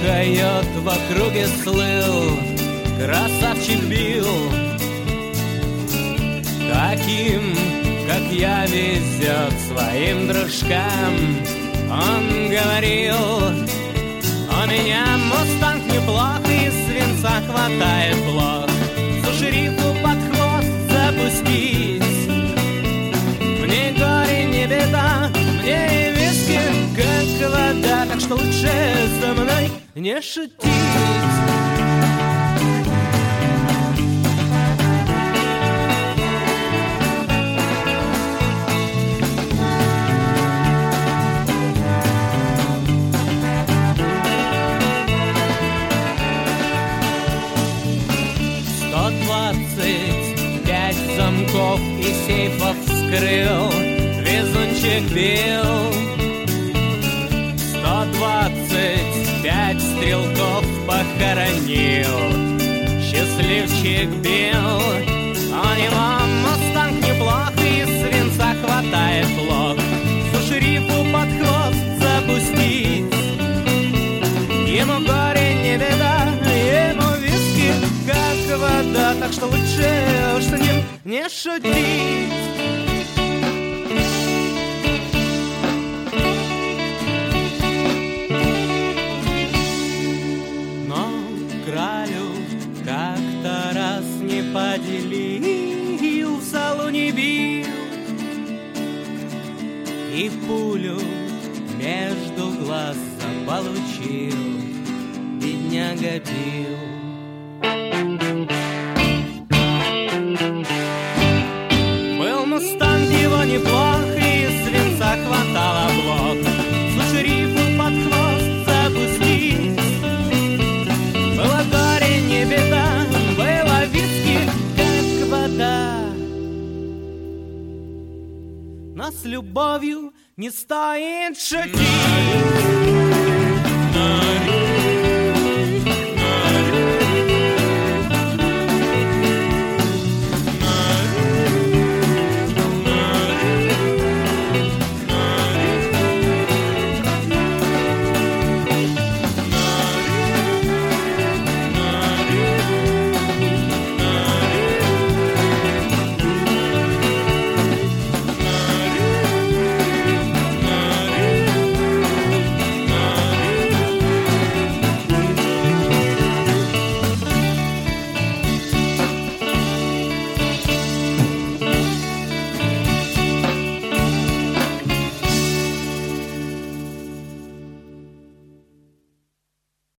койот в округе слыл, красавчик Билл. Таким, как я, везет своим дружкам. Он говорил: у меня мустанг неплох, и свинца хватает блох. За шерифу под хвост запустить. Мне горе не беда, мне и виски как вода, так что лучше со мной не шутить. Замков и сейфов вскрыл везунчик Билл. 125 стрелков похоронил счастливчик Билл. У него мустанг неплох, и свинца хватает блок. За шерифу под хвост запустить. Ему горе не беда, ему виски как вода, так что лучше уж с ним не шутить. Но кралю как-то раз не поделил, в залу не бил, и пулю между глаз заполучил бедняга Билл. Мустанг его неплох, и свинца хватало блок. За шерифу под хвост запустить. Было горе не беда, было виски как вода. Но с любовью не стоит шутить.